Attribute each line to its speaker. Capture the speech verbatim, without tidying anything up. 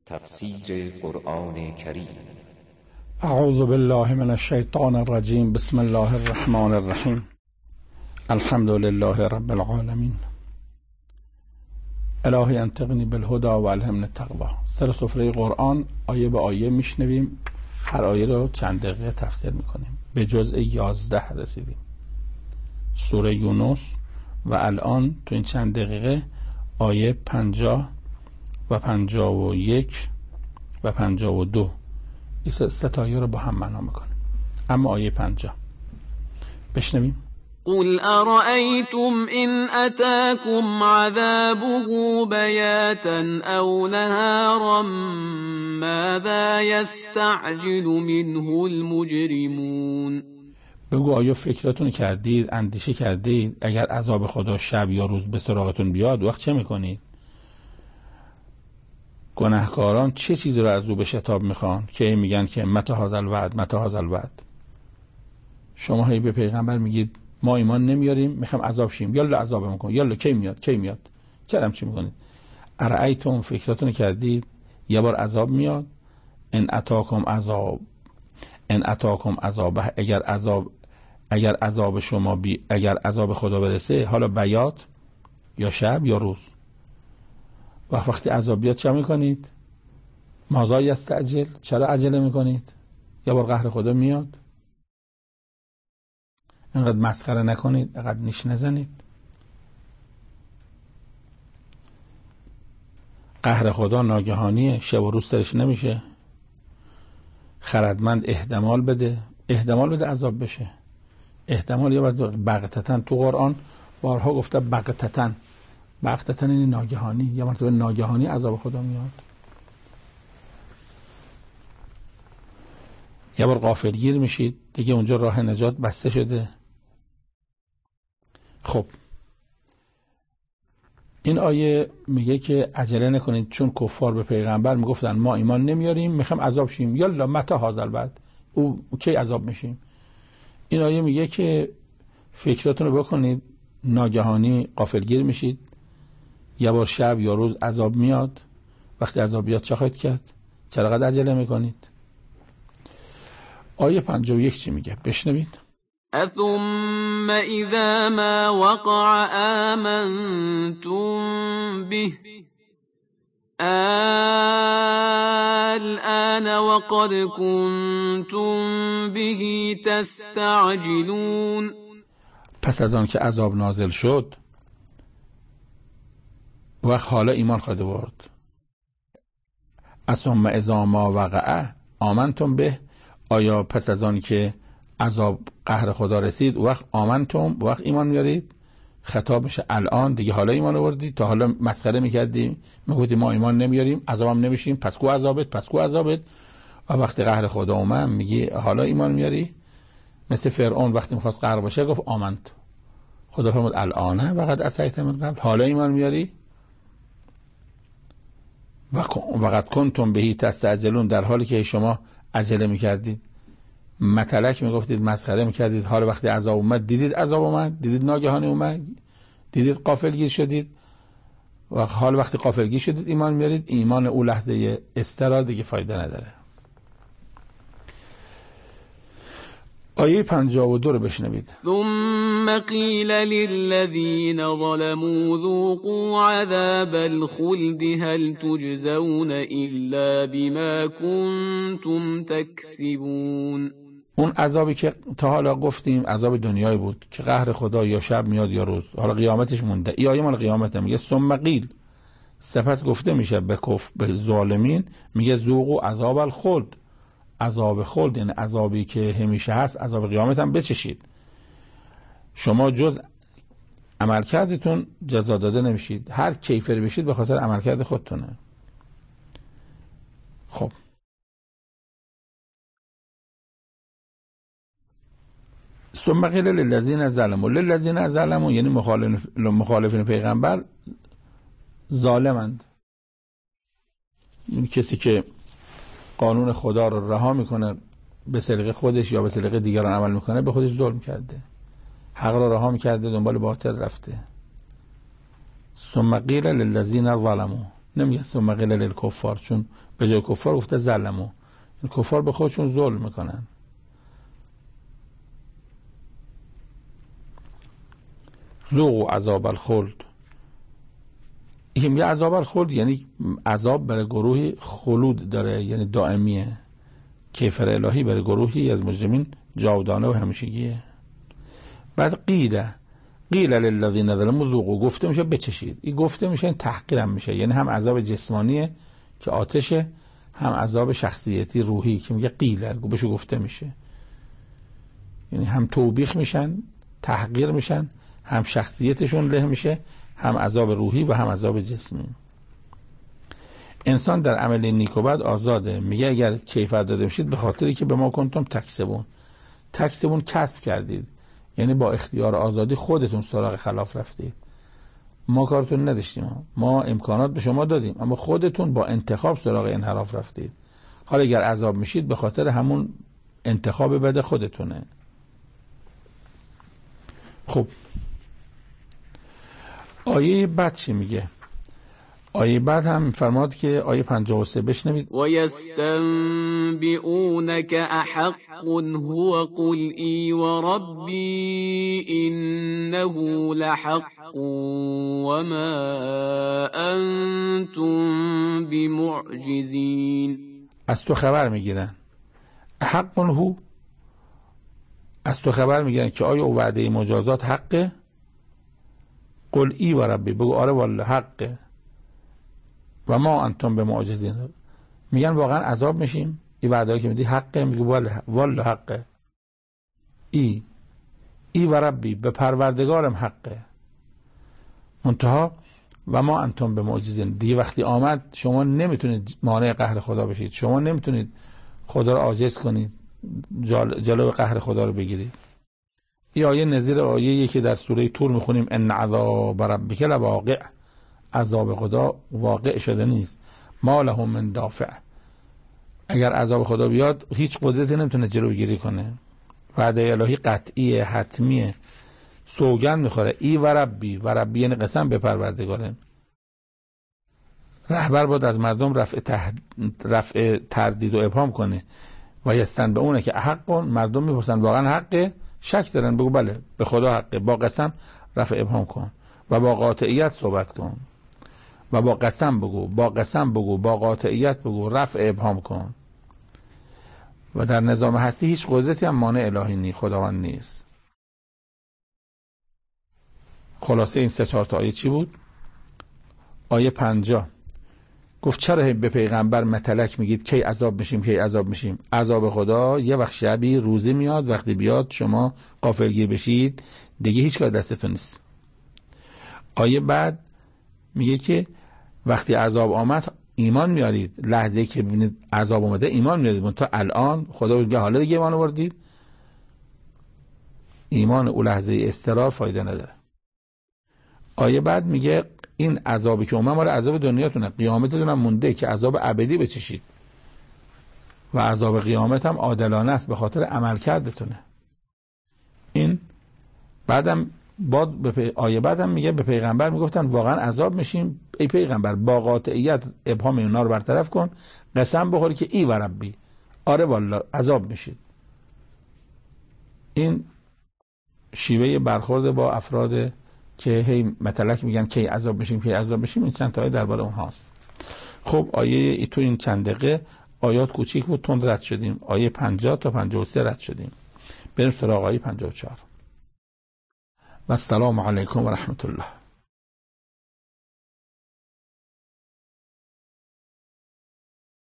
Speaker 1: تفسیر قرآن کریم.
Speaker 2: اعوذ بالله من الشیطان الرجیم. بسم الله الرحمن الرحیم. الحمد لله رب العالمین. الهی انطقنی بالهدى و الهمنی التقوی. سر سفره قرآن آیه به آیه میشنویم، هر آیه رو چند دقیقه تفسیر میکنیم. به جزء یازده رسیدیم، سوره یونس، و الان تو این چند دقیقه آیه پنجاه و پنجاه و یک و پنجاه و دو این سه تا آیه رو با هم معنا میکنیم. اما آیه پنجاه بشنویم.
Speaker 3: قل أرأيتم إن أتاكم عذابه بياتا أو نهارا ماذا يستعجل منه المجرمون.
Speaker 2: بگو آیا فکرتون کردید، اندیشه کردید اگر عذاب خدا شب یا روز به سراغتون بیاد وقت چه میکنید؟ گناهکاران چه چیزی رو از او به شتاب میخوان که میگن که متى هذا الوعد متى هذا الوعد. شما هی به پیغمبر میگید ما ایمان نمیاریم، میخوام عذاب شیم، یالا عذاب میکن، یالا کی میاد کی میاد. چرا چی میکنید؟ ارایتم فکرتون کردید یه بار عذاب میاد، ان اتاکم عذاب ان اتاکم عذاب اگر عذاب اگر عذاب شما بی اگر عذاب خدا برسه، حالا بیات یا شب یا روز، و وقتی عذاب بیاد چه میکنید؟ ماذا یستعجل، چرا عجله میکنید؟ یه بار قهر خدا میاد، اینقدر مسخره نکنید، اینقدر نیش نزنید. قهر خدا ناگهانیه، شب و روز سرش نمیشه. خردمند احتمال بده احتمال بده عذاب بشه. احتمال یا بغتتن، تو قرآن بارها گفته بغتتن. بغتتن این ناگهانی، یا مرتبه ناگهانی عذاب خدا میاد. یه بار غافلگیر میشید دیگه، اونجا راه نجات بسته شده. خب این آیه میگه که عجله نکنید، چون کفار به پیغمبر میگفتن ما ایمان نمیاریم، میخوام عذاب شیم، یالا متى هذا الوعد، او کی عذاب میشیم. این آیه میگه که فکراتون رو بکنید، ناگهانی غافلگیر میشید، یه بار شب یا روز عذاب میاد. وقتی عذاب بیاد چه خواهید کرد؟ چرا قد عجله میکنید؟ آیه پنجاه و یک چی میگه؟ بشنوید.
Speaker 3: اثم اذا ما وقع آمنتم به الآن وقد كنتم به تستعجلون.
Speaker 2: پس از آن که عذاب نازل شد وقت حالا ایمان خواهد آورد. اثم اذا ما وقع آمنتم به، آیا پس از آن که عذاب قهر خدا رسید وقت آمنتم وقت ایمان میارید؟ خطاب میشه الان دیگه، حالا ایمان آوردید. تا حالا مسخره میکردیم، میگفتیم ما ایمان نمیاریم، عذابم نمیشیم، پس کو عذابت پس کو عذابت. و وقتی قهر خدا اومد میگی حالا ایمان میاری؟ مثل فرعون وقتی میخواست قهر باشه گفت آمنت، خدا فرمود الان وقد عصیت من قبل، حالا ایمان میاری؟ وقد کنتم بهی تستعجلون، در حالی که شما عجله میکردید، متلک میگفتید، مسخره میکردید. حالا وقتی عذاب اومد دیدید عذاب اومد، دیدید ناگهانی اومد، دیدید غافلگیر شدید. و حال وقتی غافلگیر شدید ایمان میارید، ایمان او لحظه استرا دیگه فایده نداره. آیه پنجاه و دو رو بشنوید.
Speaker 3: ثم قیل للذین ظلموا ذوقوا عذاب الخلد هل تجزون الا بما کنتم تکسبون.
Speaker 2: اون عذابی که تا حالا گفتیم عذاب دنیایی بود که قهر خدا یا شب میاد یا روز، حالا قیامتش مونده. این آیه مال قیامت میگه ثم قیل، سپس گفته میشه به کف به ظالمین، میگه ذوقوا عذاب الخلد، عذاب خلد، یعنی عذابی که همیشه هست، عذاب قیامت هم بچشید. شما جز عملکردتون جزا داده نمیشید، هر کیفری بشید به خاطر عملکرد خودتونه. خب ثم قیل للذین ظلموا، للذین ظلموا یعنی مخالفین پیغمبر ظالمند. این کسی که قانون خدا رو رها میکنه به سلیقه خودش یا به سلیقه دیگران عمل میکنه، به خودش ظلم کرده، حق رو رها میکرده، دنبال باطل رفته. ثم قیل للذین ظلموا، نمیگه ثم قیل للکفار، چون به جای کفار گفته ظلموا. این کفار به خودشون ظلم میکنن. ذوقوا عذاب الخلد. این میگه عذاب الخلد یعنی عذاب برای گروهی خلود داره، یعنی دائمیه. کیفر الهی برای گروهی از مجرمین جاودانه و همیشگیه. بعد قیل قیل للذین ظلموا ذوقوا، گفته میشه بچشید. این گفته میشه این تحقیرم میشه، یعنی هم عذاب جسمانیه که آتشه، هم عذاب شخصیتی روحی که میگه قیل بهشو گفته میشه. یعنی هم توبیخ میشن، تحقیر میشن، هم شخصیتشون له میشه، هم عذاب روحی و هم عذاب جسمی. انسان در عمل نیک و بد آزاده. میگه اگر کیفر داده میشید به خاطری که به ما کنتم تکسبون، تکسبون کسب کردید، یعنی با اختیار آزادی خودتون سراغ خلاف رفتید. ما کارتون نداشتیم، ما امکانات به شما دادیم، اما خودتون با انتخاب سراغ انحراف رفتید. حالا اگر عذاب میشید به خاطر همون انتخاب بد خودتونه. خب آیه بعد چی میگه؟ آیه بعد هم فرماد که آیه پنجاه و سه بشنوید.
Speaker 3: و یستنبئونک احق هو قل ای و ربی انه لحق و ما انتم بمعجزین.
Speaker 2: از تو خبر میگیرن. حق هو، از تو خبر میگیرن که آیا وعده مجازات حقه؟ قل ای و ربی، بگو آره والله حقه. و ما انتم به معجزین، میگن واقعا عذاب میشیم؟ این وعده که میدی حقه؟ میگه والله والله حقه. ای ای و ربی، به پروردگارم حقه. منتها و ما انتم به معجزین، دیگه وقتی آمد شما نمیتونید مانع قهر خدا بشید، شما نمیتونید خدا رو عاجز کنید، جل... جلو قهر خدا رو بگیرید. این آیه نظیر آیه که در سوره طور میخونیم ان عذاب ربک لواقع، عذاب خدا واقع شده نیست. ما له من دافع، اگر عذاب خدا بیاد هیچ قدرتی نمیتونه جلوگیری کنه. وعده الهی قطعیه، حتمیه، سوگند میخوره. ای و ربی، و ربی یعنی قسم به پروردگاره. رهبر باید از مردم رفع, تحد... رفع تردید و ابهام کنه. و یستنبئونک که حق، مردم میپرسن واقعا حقه؟ شک دارن، بگو بله به خدا حقه. با قسم رفع ابهام کن و با قاطعیت صحبت کن و با قسم بگو، با قسم بگو، با قاطعیت بگو، رفع ابهام کن. و در نظام هستی هیچ قدرتی هم مانع الهی نی، خداوند نیست. خلاصه این سه چهار تا آیه چی بود؟ آیه پنجاه گفت چرا به پیغمبر متلک میگید کی عذاب میشیم کی عذاب میشیم؟ عذاب خدا یه وقت شبی روزی میاد، وقتی بیاد شما غافلگیر بشید دیگه هیچ کار دستتون نیست. آیه بعد میگه که وقتی عذاب آمد ایمان میارید، لحظه‌ای که ببینید عذاب اومده ایمان میارید. منتها الان خدا میگه حالا دیگه ایمان آوردید، ایمان اون لحظه استقرار فایده نداره. آیه بعد میگه این عذابی که اومد مال عذاب دنیاتونه، قیامتتون هم مونده که عذاب ابدی بچشید و عذاب قیامت هم عادلانه است به خاطر عمل کردتونه. این بعدم بعد به آیه بعدم میگه به پیغمبر میگفتن واقعا عذاب میشیم؟ ای پیغمبر با قاطعیت ابهام اونا رو برطرف کن، قسم بخوری که ای و ربی آره والله عذاب میشید. این شیوه برخورد با افراد که هی متلک میگن کی عذاب میشیم کی عذاب میشیم. این چند تا آیه درباره اونهاست. خب آیه تو این چند دقیقه آیات کوچیک بود، تند رد شدیم. آیه پنجاه تا پنجاه و سه رد شدیم. بریم سراغ آیه پنجاه و چهار. و السلام علیکم و رحمت الله.